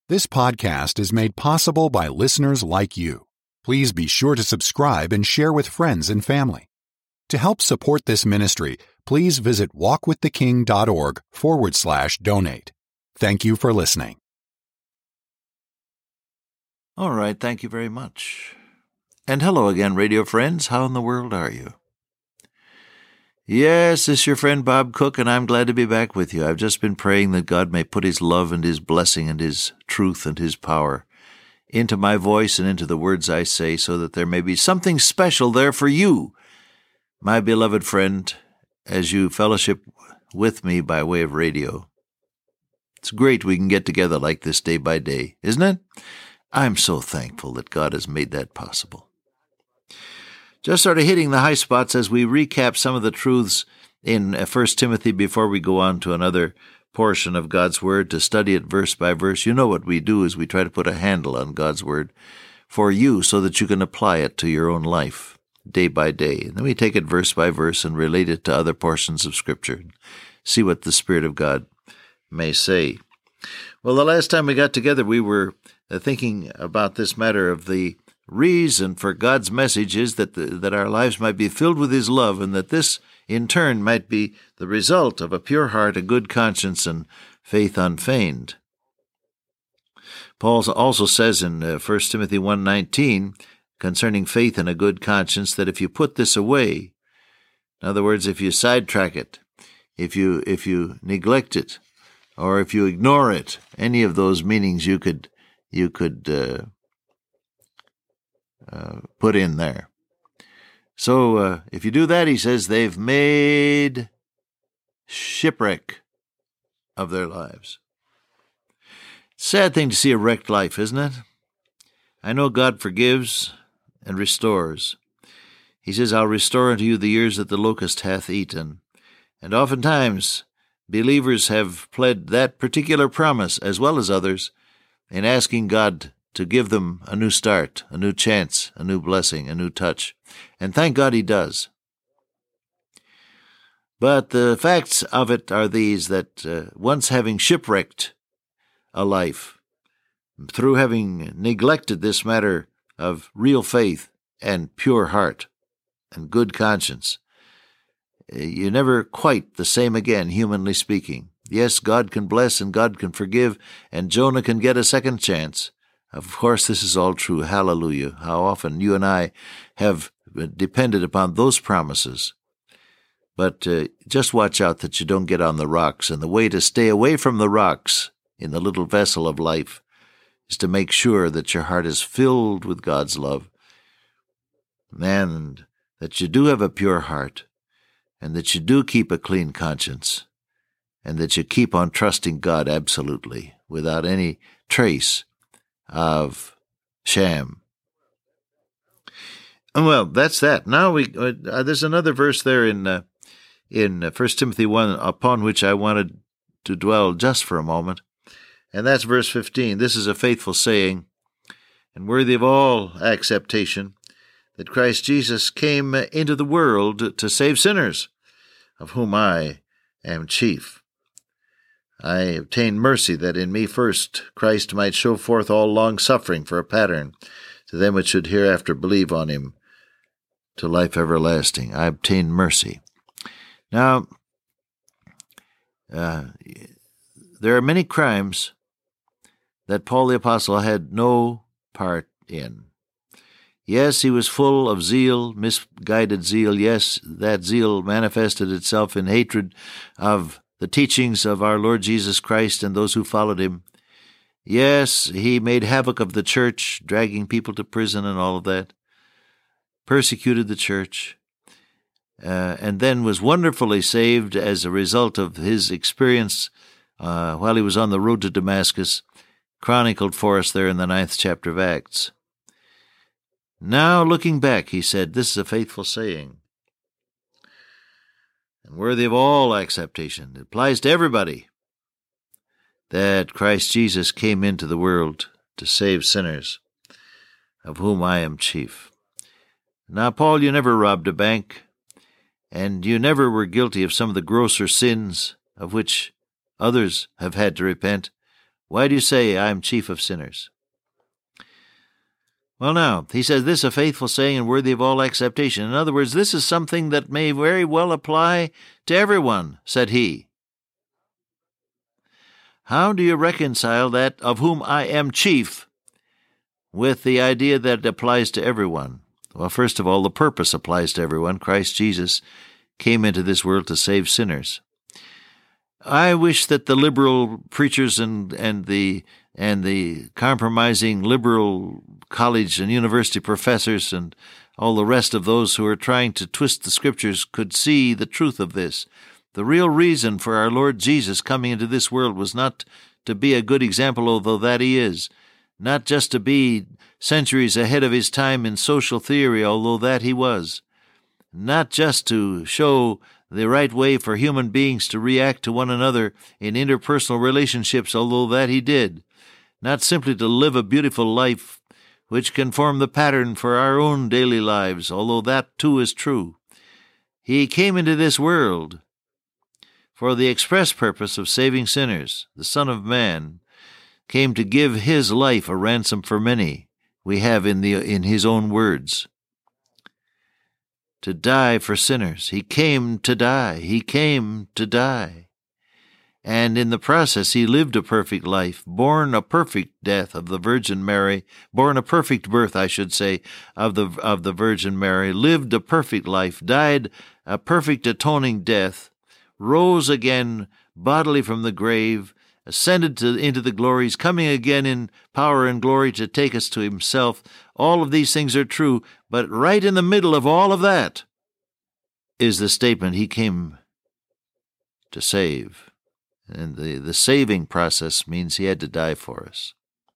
This podcast is made possible by listeners like you. Please be sure to subscribe and share with friends and family. To help support this ministry, please visit walkwiththeking.org/donate. Thank you for listening. All right, thank you very much. And hello again, radio friends. How in the world are you? Yes, it's your friend Bob Cook, and I'm glad to be back with you. I've just been praying that God may put His love and His blessing and His truth and His power into my voice and into the words I say, so that there may be something special there for you, my beloved friend, as you fellowship with me by way of radio. It's great we can get together like this day by day, isn't it? I'm so thankful that God has made that possible. Just sort of hitting the high spots as we recap some of the truths in 1 Timothy before we go on to another portion of God's Word to study it verse by verse. You know what we do is we try to put a handle on God's Word for you so that you can apply it to your own life day by day. And then we take it verse by verse and relate it to other portions of Scripture. See what the Spirit of God may say. Well, the last time we got together, we were thinking about this matter of the reason for God's message is that our lives might be filled with His love, and that this, in turn, might be the result of a pure heart, a good conscience, and faith unfeigned. Paul also says in 1 Timothy 1:19, concerning faith and a good conscience, that if you put this away, in other words, if you sidetrack it, if you neglect it, or if you ignore it, any of those meanings you could put in there. So if you do that, he says, they've made shipwreck of their lives. Sad thing to see a wrecked life, isn't it? I know God forgives and restores. He says, I'll restore unto you the years that the locust hath eaten. And oftentimes, believers have pled that particular promise, as well as others, in asking God to give them a new start, a new chance, a new blessing, a new touch. And thank God He does. But the facts of it are these, that once having shipwrecked a life, through having neglected this matter of real faith and pure heart and good conscience, you're never quite the same again, humanly speaking. Yes, God can bless and God can forgive, and Jonah can get a second chance. Of course, this is all true. Hallelujah. How often you and I have depended upon those promises. But just watch out that you don't get on the rocks. And the way to stay away from the rocks in the little vessel of life is to make sure that your heart is filled with God's love, and that you do have a pure heart, and that you do keep a clean conscience, and that you keep on trusting God absolutely, without any trace of sham. Well, that's that. Now there's another verse there in 1 Timothy 1 upon which I wanted to dwell just for a moment, and that's verse 15. This is a faithful saying and worthy of all acceptation, that Christ Jesus came into the world to save sinners, of whom I am chief. I obtained mercy that in me first Christ might show forth all long-suffering for a pattern to them which should hereafter believe on Him to life everlasting. I obtained mercy. Now, there are many crimes that Paul the Apostle had no part in. Yes, he was full of zeal, misguided zeal. Yes, that zeal manifested itself in hatred of the teachings of our Lord Jesus Christ and those who followed Him. Yes, he made havoc of the church, dragging people to prison and all of that, persecuted the church, and then was wonderfully saved as a result of his experience while he was on the road to Damascus, chronicled for us there in the 9th chapter of Acts. Now, looking back, he said, this is a faithful saying and worthy of all acceptation. It applies to everybody, that Christ Jesus came into the world to save sinners, of whom I am chief. Now, Paul, you never robbed a bank, and you never were guilty of some of the grosser sins of which others have had to repent. Why do you say I am chief of sinners? Well, now, he says, this is a faithful saying and worthy of all acceptation. In other words, this is something that may very well apply to everyone, said he. How do you reconcile that of whom I am chief with the idea that it applies to everyone? Well, first of all, the purpose applies to everyone. Christ Jesus came into this world to save sinners. I wish that the liberal preachers and the compromising liberal college and university professors and all the rest of those who are trying to twist the Scriptures could see the truth of this. The real reason for our Lord Jesus coming into this world was not to be a good example, although that he is, not just to be centuries ahead of his time in social theory, although that he was, not just to show the right way for human beings to react to one another in interpersonal relationships, although that he did, not simply to live a beautiful life which can form the pattern for our own daily lives, although that too is true. He came into this world for the express purpose of saving sinners. The Son of Man came to give his life a ransom for many. We have in his own words, to die for sinners. He came to die. He came to die. And in the process, he lived a perfect life, born a perfect death of the Virgin Mary, born a perfect birth, I should say, of the Virgin Mary, lived a perfect life, died a perfect atoning death, rose again bodily from the grave, ascended into the glories, coming again in power and glory to take us to himself. All of these things are true, but right in the middle of all of that is the statement, he came to save. And the saving process means he had to die for us.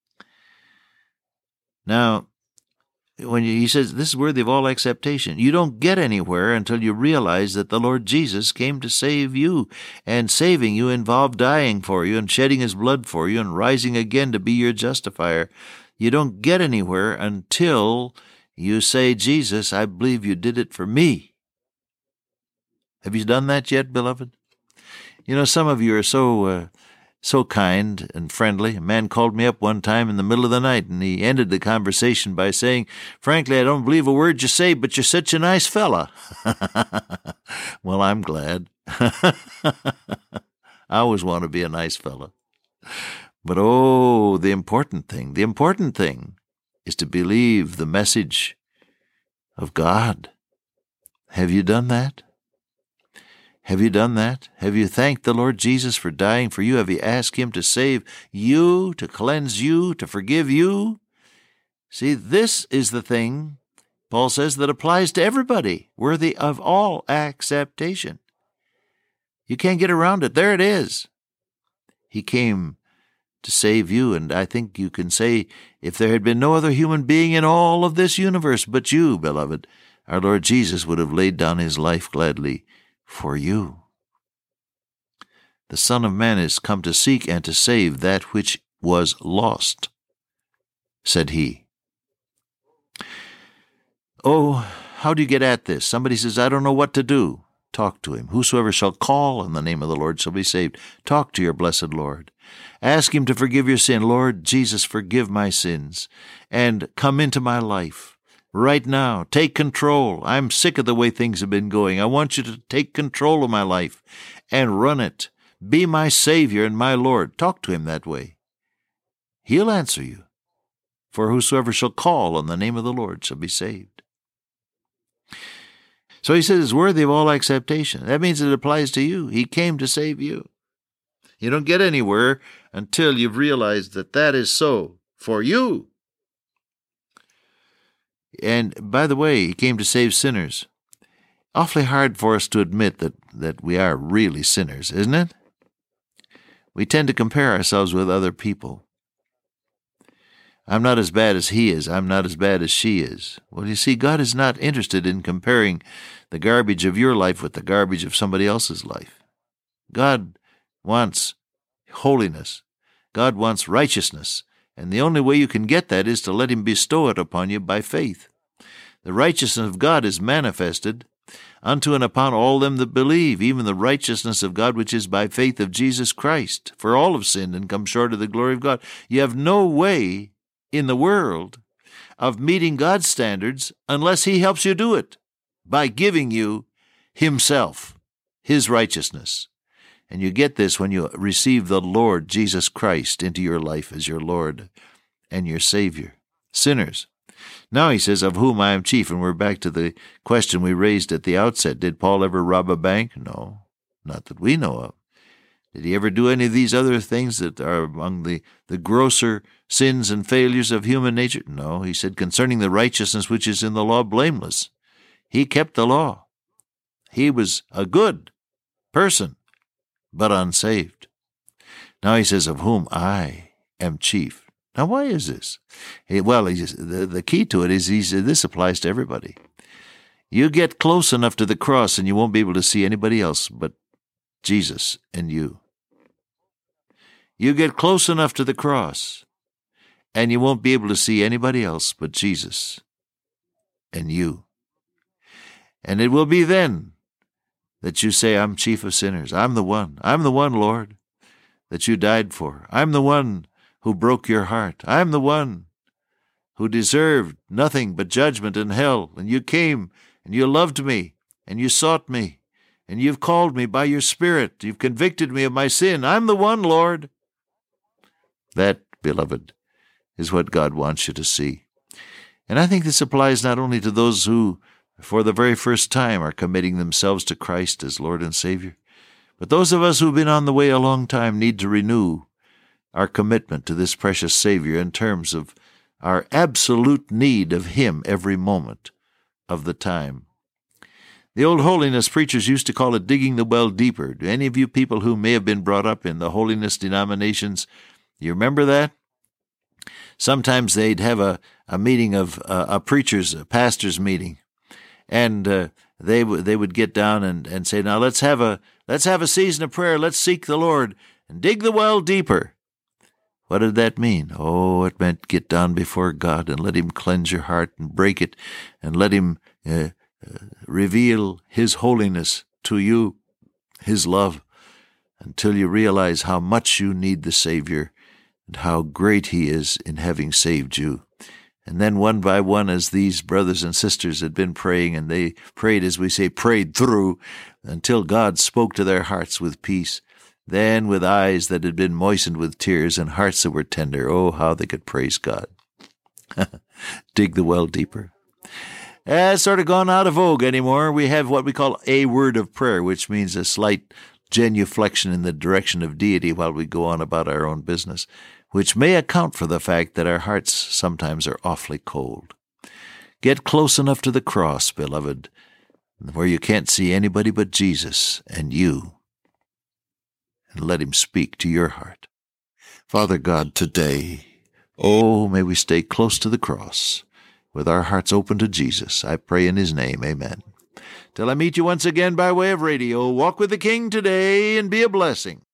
Now, when he says this is worthy of all acceptation, you don't get anywhere until you realize that the Lord Jesus came to save you, and saving you involved dying for you and shedding his blood for you and rising again to be your justifier. You don't get anywhere until you say, Jesus, I believe you did it for me. Have you done that yet, beloved? You know, some of you are so kind and friendly. A man called me up one time in the middle of the night, and he ended the conversation by saying, frankly, I don't believe a word you say, but you're such a nice fella. Well, I'm glad. I always want to be a nice fella. But the important thing is to believe the message of God. Have you done that? Have you done that? Have you thanked the Lord Jesus for dying for you? Have you asked him to save you, to cleanse you, to forgive you? See, this is the thing, Paul says, that applies to everybody, worthy of all acceptation. You can't get around it. There it is. He came to save you, and I think you can say, if there had been no other human being in all of this universe but you, beloved, our Lord Jesus would have laid down his life gladly for you. The Son of Man is come to seek and to save that which was lost, said he. Oh, how do you get at this? Somebody says, I don't know what to do. Talk to him. Whosoever shall call on the name of the Lord shall be saved. Talk to your blessed Lord. Ask him to forgive your sin. Lord Jesus, forgive my sins and come into my life. Right now, take control. I'm sick of the way things have been going. I want you to take control of my life and run it. Be my Savior and my Lord. Talk to him that way. He'll answer you. For whosoever shall call on the name of the Lord shall be saved. So he says it's worthy of all acceptation. That means it applies to you. He came to save you. You don't get anywhere until you've realized that that is so for you. And by the way, he came to save sinners. Awfully hard for us to admit that we are really sinners, isn't it? We tend to compare ourselves with other people. I'm not as bad as he is. I'm not as bad as she is. Well, you see, God is not interested in comparing the garbage of your life with the garbage of somebody else's life. God wants holiness. God wants righteousness. And the only way you can get that is to let him bestow it upon you by faith. The righteousness of God is manifested unto and upon all them that believe, even the righteousness of God which is by faith of Jesus Christ. For all have sinned and come short of the glory of God. You have no way in the world of meeting God's standards unless He helps you do it by giving you Himself, His righteousness. And you get this when you receive the Lord Jesus Christ into your life as your Lord and your Savior. Sinners. Now he says, of whom I am chief. And we're back to the question we raised at the outset. Did Paul ever rob a bank? No, not that we know of. Did he ever do any of these other things that are among the grosser sins and failures of human nature? No, he said, concerning the righteousness which is in the law, blameless. He kept the law. He was a good person, but unsaved. Now he says, of whom I am chief. Now, why is this? The key to it is this applies to everybody. You get close enough to the cross and you won't be able to see anybody else but Jesus and you. You get close enough to the cross and you won't be able to see anybody else but Jesus and you. And it will be then that you say, I'm chief of sinners. I'm the one, Lord, that you died for. I'm the one who broke your heart. I'm the one who deserved nothing but judgment and hell. And you came and you loved me and you sought me and you've called me by your Spirit. You've convicted me of my sin. I'm the one, Lord. That, beloved, is what God wants you to see. And I think this applies not only to those who, for the very first time, are committing themselves to Christ as Lord and Savior, but those of us who've been on the way a long time need to renew our commitment to this precious Savior in terms of our absolute need of Him every moment of the time. The old holiness preachers used to call it digging the well deeper. Do any of you people who may have been brought up in the holiness denominations, you remember that? Sometimes they'd have a meeting of a pastor's meeting, and they would get down and say, now let's have a season of prayer. Let's seek the Lord and dig the well deeper. What did that mean? Oh, it meant get down before God and let Him cleanse your heart and break it and let Him reveal His holiness to you, His love, until you realize how much you need the Savior and how great He is in having saved you. And then one by one, as these brothers and sisters had been praying, and they prayed, as we say, prayed through, until God spoke to their hearts with peace. Then with eyes that had been moistened with tears and hearts that were tender, oh, how they could praise God. Dig the well deeper. It's sort of gone out of vogue anymore. We have what we call a word of prayer, which means a slight genuflection in the direction of deity while we go on about our own business, which may account for the fact that our hearts sometimes are awfully cold. Get close enough to the cross, beloved, where you can't see anybody but Jesus and you, and let Him speak to your heart. Father God, today, oh, may we stay close to the cross with our hearts open to Jesus. I pray in His name, amen. Till I meet you once again by way of radio, walk with the King today and be a blessing.